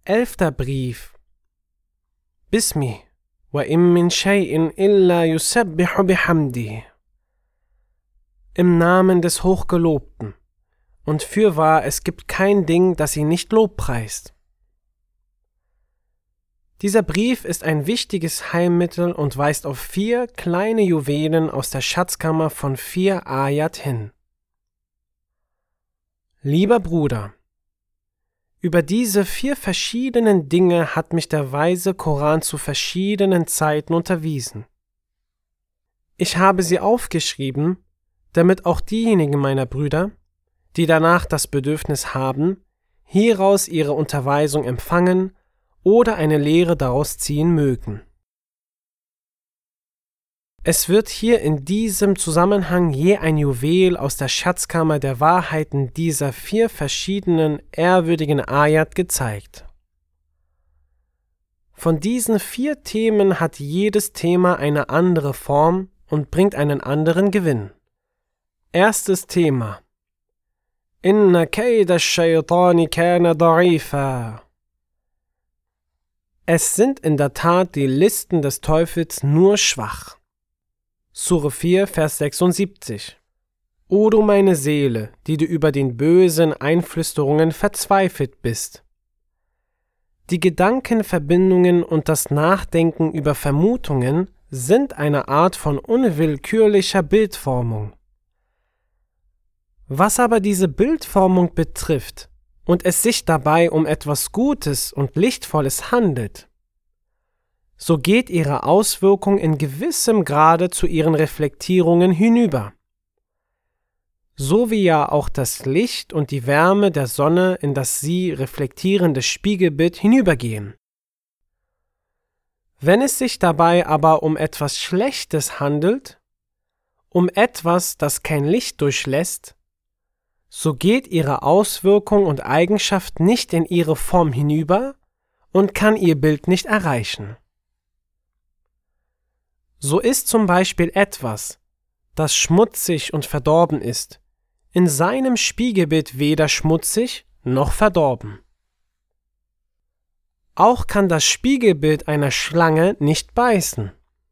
11. Brief. Bismi, wa in min shay'in illa yusabbihu bihamdihi. Im Namen des Hochgelobten. Und fürwahr, es gibt kein Ding, das ihn nicht lobpreist. Dieser Brief ist ein wichtiges Heilmittel und weist auf 4 kleine Juwelen aus der Schatzkammer von 4 Ayat hin. Lieber Bruder, über diese 4 verschiedenen Dinge hat mich der weise Koran zu verschiedenen Zeiten unterwiesen. Ich habe sie aufgeschrieben, damit auch diejenigen meiner Brüder, die danach das Bedürfnis haben, hieraus ihre Unterweisung empfangen oder eine Lehre daraus ziehen mögen. Es wird hier in diesem Zusammenhang je ein Juwel aus der Schatzkammer der Wahrheiten dieser 4 verschiedenen ehrwürdigen Ayat gezeigt. Von diesen 4 Themen hat jedes Thema eine andere Form und bringt einen anderen Gewinn. Erstes Thema: Inna kayda ash-shaytani kana da'ifa. Es sind in der Tat die Listen des Teufels nur schwach. Sure 4, Vers 76. O du meine Seele, die du über den bösen Einflüsterungen verzweifelt bist. Die Gedankenverbindungen und das Nachdenken über Vermutungen sind eine Art von unwillkürlicher Bildformung. Was aber diese Bildformung betrifft und es sich dabei um etwas Gutes und Lichtvolles handelt, so geht ihre Auswirkung in gewissem Grade zu ihren Reflektierungen hinüber. So wie ja auch das Licht und die Wärme der Sonne in das sie reflektierende Spiegelbild hinübergehen. Wenn es sich dabei aber um etwas Schlechtes handelt, um etwas, das kein Licht durchlässt, so geht ihre Auswirkung und Eigenschaft nicht in ihre Form hinüber und kann ihr Bild nicht erreichen. So ist zum Beispiel etwas, das schmutzig und verdorben ist, in seinem Spiegelbild weder schmutzig noch verdorben. Auch kann das Spiegelbild einer Schlange nicht beißen.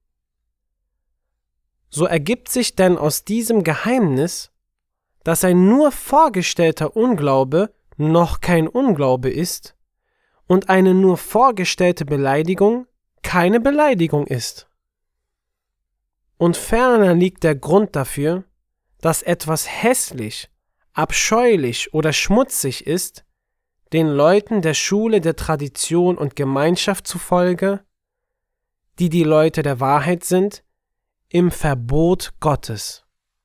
So ergibt sich denn aus diesem Geheimnis, dass ein nur vorgestellter Unglaube noch kein Unglaube ist und eine nur vorgestellte Beleidigung keine Beleidigung ist. Und ferner liegt der Grund dafür, dass etwas hässlich, abscheulich oder schmutzig ist, den Leuten der Schule der Tradition und Gemeinschaft zufolge, die Leute der Wahrheit sind, im Verbot Gottes.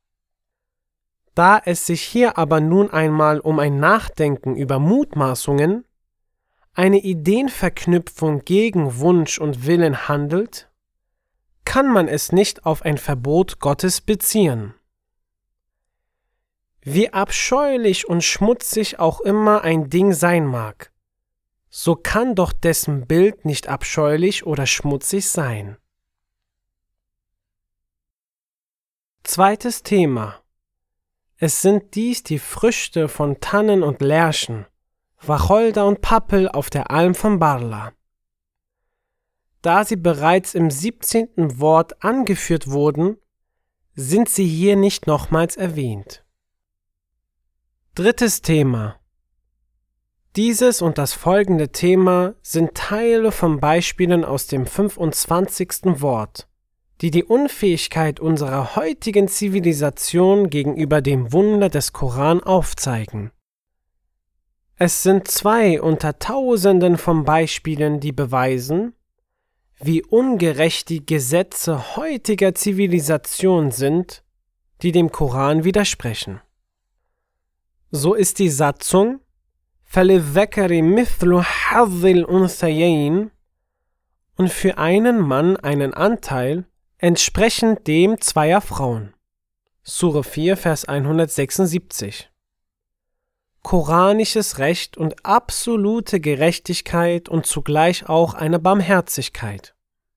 Da es sich hier aber nun einmal um ein Nachdenken über Mutmaßungen, eine Ideenverknüpfung gegen Wunsch und Willen handelt, kann man es nicht auf ein Verbot Gottes beziehen. Wie abscheulich und schmutzig auch immer ein Ding sein mag, so kann doch dessen Bild nicht abscheulich oder schmutzig sein. Zweites Thema. Es sind dies die Früchte von Tannen und Lärchen, Wacholder und Pappel auf der Alm von Barla. Da sie bereits im 17. Wort angeführt wurden, sind sie hier nicht nochmals erwähnt. Drittes Thema. Dieses und das folgende Thema sind Teile von Beispielen aus dem 25. Wort, die Unfähigkeit unserer heutigen Zivilisation gegenüber dem Wunder des Koran aufzeigen. Es sind 2 unter Tausenden von Beispielen, die beweisen, wie ungerecht die Gesetze heutiger Zivilisation sind, die dem Koran widersprechen. So ist die Satzung فَلِلذَّكَرِ مِثْلُ حَظِّ الْأُنْثَيَيْنِ und für einen Mann einen Anteil entsprechend dem 2 Frauen. Sure 4, Vers 176. Koranisches Recht und absolute Gerechtigkeit und zugleich auch eine Barmherzigkeit.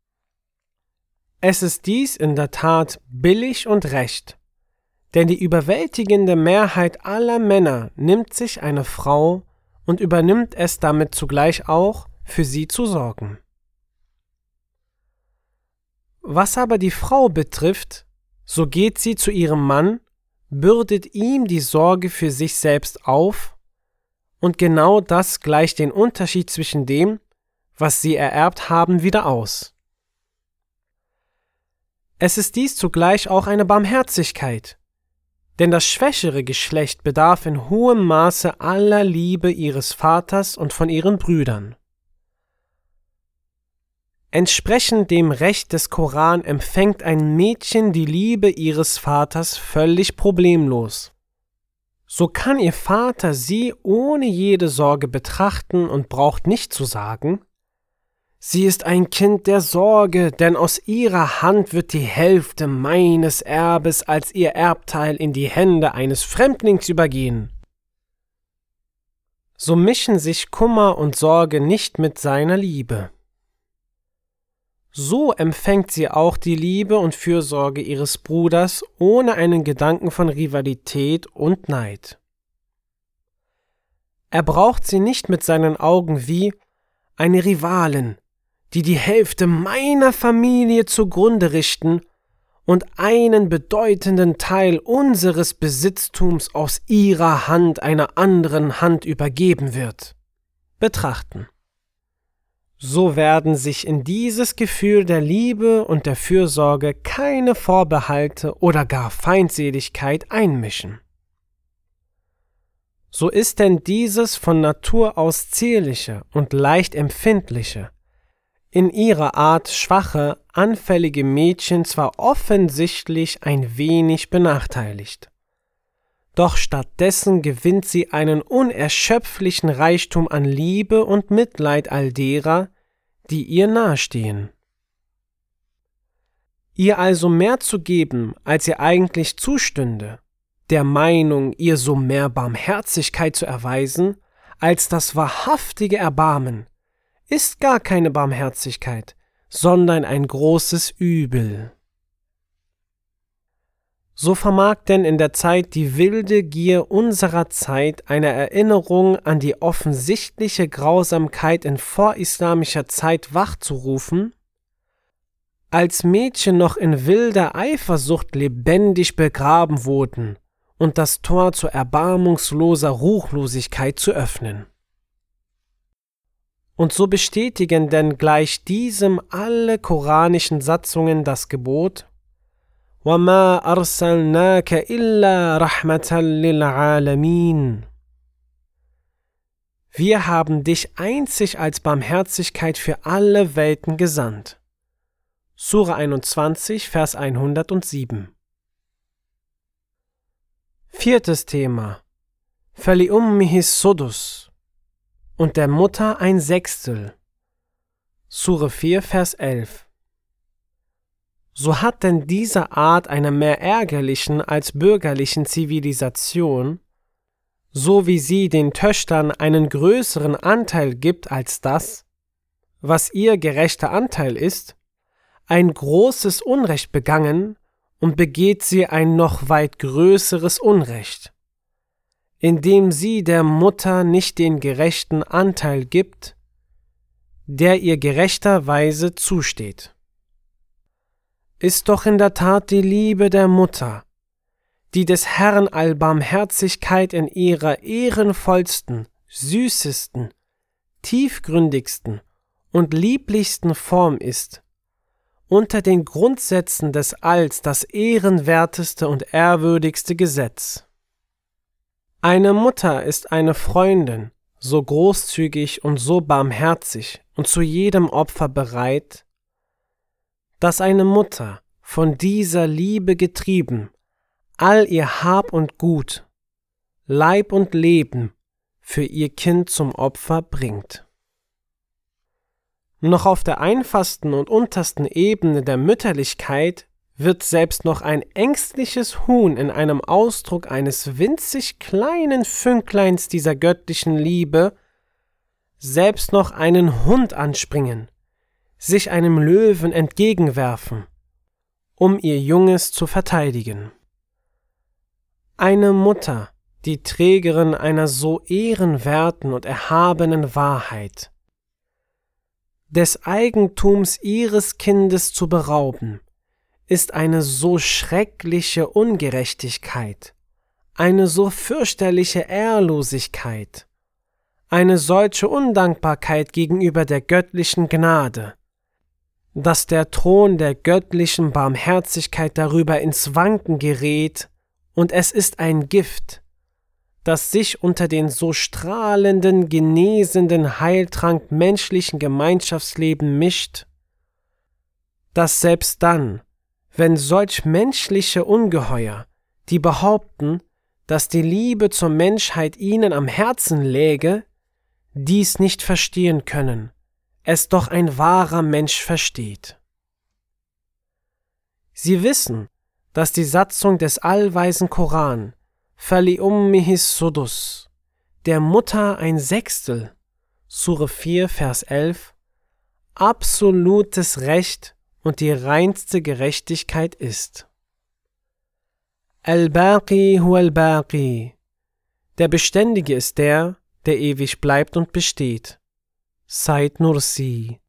Es ist dies in der Tat billig und recht, denn die überwältigende Mehrheit aller Männer nimmt sich eine Frau und übernimmt es damit zugleich auch, für sie zu sorgen. Was aber die Frau betrifft, so geht sie zu ihrem Mann, bürdet ihm die Sorge für sich selbst auf, und genau das gleicht den Unterschied zwischen dem, was sie ererbt haben, wieder aus. Es ist dies zugleich auch eine Barmherzigkeit, denn das schwächere Geschlecht bedarf in hohem Maße aller Liebe ihres Vaters und von ihren Brüdern. Entsprechend dem Recht des Koran empfängt ein Mädchen die Liebe ihres Vaters völlig problemlos. So kann ihr Vater sie ohne jede Sorge betrachten und braucht nicht zu sagen: Sie ist ein Kind der Sorge, denn aus ihrer Hand wird die Hälfte meines Erbes als ihr Erbteil in die Hände eines Fremdlings übergehen. So mischen sich Kummer und Sorge nicht mit seiner Liebe. So empfängt sie auch die Liebe und Fürsorge ihres Bruders ohne einen Gedanken von Rivalität und Neid. Er braucht sie nicht mit seinen Augen wie eine Rivalin, die die Hälfte meiner Familie zugrunde richten und einen bedeutenden Teil unseres Besitztums aus ihrer Hand einer anderen Hand übergeben wird, betrachten. So werden sich in dieses Gefühl der Liebe und der Fürsorge keine Vorbehalte oder gar Feindseligkeit einmischen. So ist denn dieses von Natur aus zierliche und leicht empfindliche, in ihrer Art schwache, anfällige Mädchen zwar offensichtlich ein wenig benachteiligt, doch stattdessen gewinnt sie einen unerschöpflichen Reichtum an Liebe und Mitleid all derer, die ihr nahestehen. Ihr also mehr zu geben, als ihr eigentlich zustünde, der Meinung, ihr so mehr Barmherzigkeit zu erweisen, als das wahrhaftige Erbarmen, ist gar keine Barmherzigkeit, sondern ein großes Übel. So vermag denn in der Zeit die wilde Gier unserer Zeit eine Erinnerung an die offensichtliche Grausamkeit in vorislamischer Zeit wachzurufen, als Mädchen noch in wilder Eifersucht lebendig begraben wurden, und das Tor zu erbarmungsloser Ruchlosigkeit zu öffnen. Und so bestätigen denn gleich diesem alle koranischen Satzungen das Gebot: وَمَا أَرْسَلْنَاكَ إِلَّا رَحْمَةً لِلْعَالَمِينَ. Wir haben dich einzig als Barmherzigkeit für alle Welten gesandt. Sura 21, Vers 107. Viertes Thema: فَلِأُمِّهِ السُّدُسُ und der Mutter ein Sechstel. Sure 4, Vers 11. So hat denn diese Art einer mehr ärgerlichen als bürgerlichen Zivilisation, so wie sie den Töchtern einen größeren Anteil gibt als das, was ihr gerechter Anteil ist, ein großes Unrecht begangen und begeht sie ein noch weit größeres Unrecht, indem sie der Mutter nicht den gerechten Anteil gibt, der ihr gerechterweise zusteht. Ist doch in der Tat die Liebe der Mutter, die des Herrn Allbarmherzigkeit in ihrer ehrenvollsten, süßesten, tiefgründigsten und lieblichsten Form ist, unter den Grundsätzen des Alls das ehrenwerteste und ehrwürdigste Gesetz. Eine Mutter ist eine Freundin, so großzügig und so barmherzig und zu jedem Opfer bereit, dass eine Mutter, von dieser Liebe getrieben, all ihr Hab und Gut, Leib und Leben für ihr Kind zum Opfer bringt. Noch auf der einfachsten und untersten Ebene der Mütterlichkeit wird selbst noch ein ängstliches Huhn in einem Ausdruck eines winzig kleinen Fünkleins dieser göttlichen Liebe selbst noch einen Hund anspringen, sich einem Löwen entgegenwerfen, um ihr Junges zu verteidigen. Eine Mutter, die Trägerin einer so ehrenwerten und erhabenen Wahrheit. Des Eigentums ihres Kindes zu berauben, ist eine so schreckliche Ungerechtigkeit, eine so fürchterliche Ehrlosigkeit, eine solche Undankbarkeit gegenüber der göttlichen Gnade, dass der Thron der göttlichen Barmherzigkeit darüber ins Wanken gerät, und es ist ein Gift, das sich unter den so strahlenden, genesenden Heiltrank menschlichen Gemeinschaftsleben mischt, dass selbst dann, wenn solch menschliche Ungeheuer, die behaupten, dass die Liebe zur Menschheit ihnen am Herzen läge, dies nicht verstehen können, es doch ein wahrer Mensch versteht. Sie wissen, dass die Satzung des allweisen Koran, Fali Ummihis Sudus, der Mutter ein Sechstel, Sure 4, Vers 11, absolutes Recht und die reinste Gerechtigkeit ist. Al-Baqi huwa al-Baqi, der Beständige ist der ewig bleibt und besteht. Said Nursi.